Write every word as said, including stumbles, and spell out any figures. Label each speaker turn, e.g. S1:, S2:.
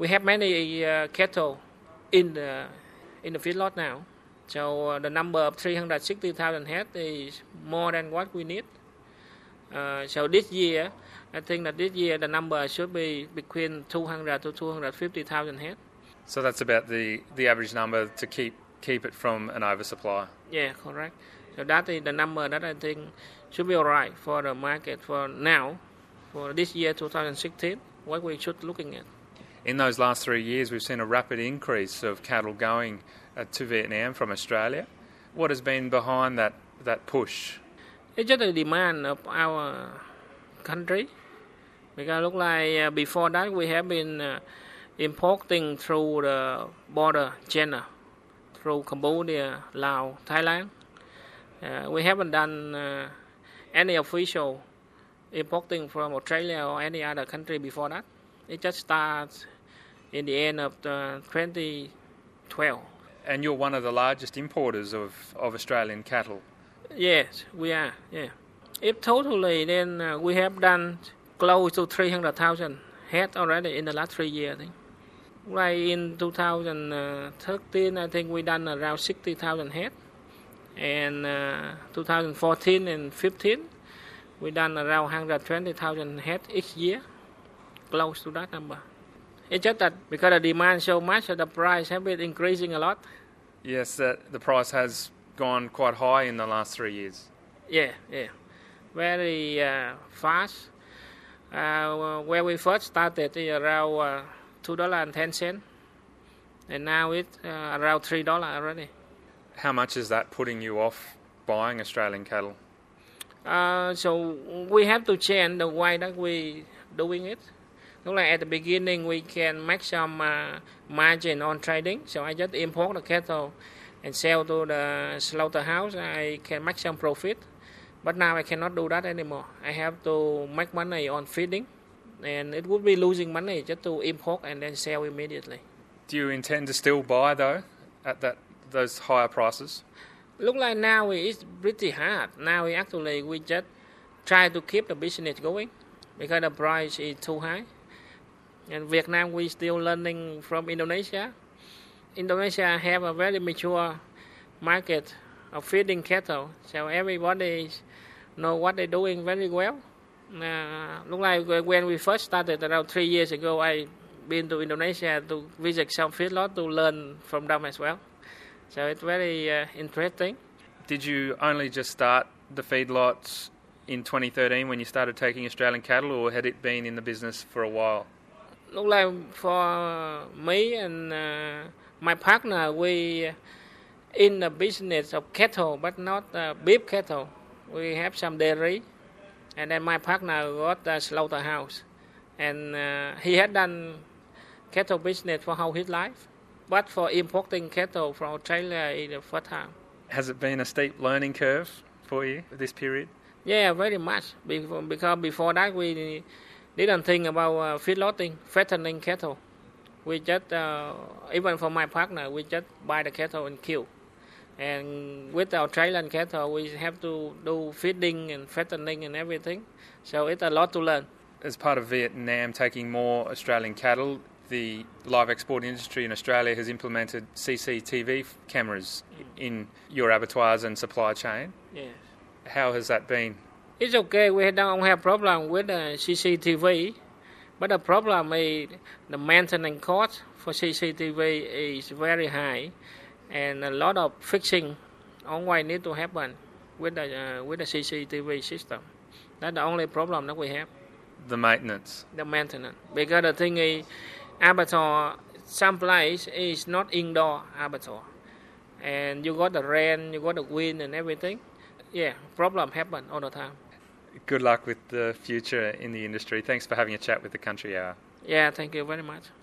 S1: we have many uh, cattle in the in the feedlot now. So uh, the number of three hundred sixty thousand head is more than what we need. Uh, so this year, I think that this year the number should be between two hundred to two hundred fifty thousand head.
S2: So that's about the, the average number to keep keep it from an oversupply.
S1: Yeah, correct. So that is the number that I think should be all right for the market for now, for this year twenty sixteen, what we should looking at.
S2: In those last three years, we've seen a rapid increase of cattle going uh, to Vietnam from Australia. What has been behind that, that push?
S1: It's just the demand of our country. Because look like uh, before that we have been uh, importing through the border channel, through Cambodia, Laos, Thailand. Uh, we haven't done uh, any official importing from Australia or any other country before that. It just starts in the end of the twenty twelve.
S2: And you're one of the largest importers of, of Australian cattle.
S1: Yes, we are. Yeah. If totally, then uh, we have done close to three hundred thousand head already in the last three years. I think. Right in two thousand thirteen, I think we done around sixty thousand head, and uh, two thousand fourteen and fifteen, we done around one hundred twenty thousand head each year, close to that number. It's just that because the demand so much, the price has been increasing a lot.
S2: Yes, uh, the price has gone quite high in the last three years.
S1: Yeah, yeah, very uh, fast. Uh, where we first started is around uh, two dollars and ten cents, and now it's uh, around three dollars already.
S2: How much is that putting you off buying Australian cattle?
S1: Uh, so we have to change the way that we doing it. Look like at the beginning we can make some uh, margin on trading. So I just import the cattle and sell to the slaughterhouse. I can make some profit. But now I cannot do that anymore. I have to make money on feeding, and it would be losing money just to import and then sell immediately.
S2: Do you intend to still buy though at that those higher prices?
S1: Look like now it's pretty hard. Now we actually we just try to keep the business going because the price is too high. And Vietnam we still learning from Indonesia. Indonesia have a very mature market of feeding cattle, so everybody know what they're doing very well. Uh, look like when we first started around three years ago, I been to Indonesia to visit some feedlot to learn from them as well. So it's very uh, interesting.
S2: Did you only just start the feedlots in twenty thirteen when you started taking Australian cattle, or had it been in the business for a while?
S1: Look like for me and uh, my partner, we in the business of cattle, but not uh, beef cattle. We have some dairy, and then my partner got a slaughterhouse, and uh, he had done cattle business for all his life, but for importing cattle from Australia is the first time.
S2: Has it been a steep learning curve for you this period?
S1: Yeah, very much, because before that we didn't think about uh, feedlotting, fattening cattle. We just, uh, even for my partner, we just buy the cattle and kill. And with our Australian cattle, we have to do feeding and fattening and everything. So it's a lot to learn.
S2: As part of Vietnam taking more Australian cattle, the live export industry in Australia has implemented C C T V cameras in your abattoirs and supply chain.
S1: Yes.
S2: How has that been?
S1: It's okay. We don't have problem with the C C T V. But the problem is the maintenance cost for C C T V is very high. And a lot of fixing always need to happen with the uh, with the C C T V system. That's the only problem that we have.
S2: The maintenance.
S1: The maintenance. Because the thing is, abattoir, some place is not indoor abattoir. And you got the rain, you got the wind and everything. Yeah, problem happen all the time.
S2: Good luck with the future in the industry. Thanks for having a chat with the Country Hour.
S1: Yeah, thank you very much.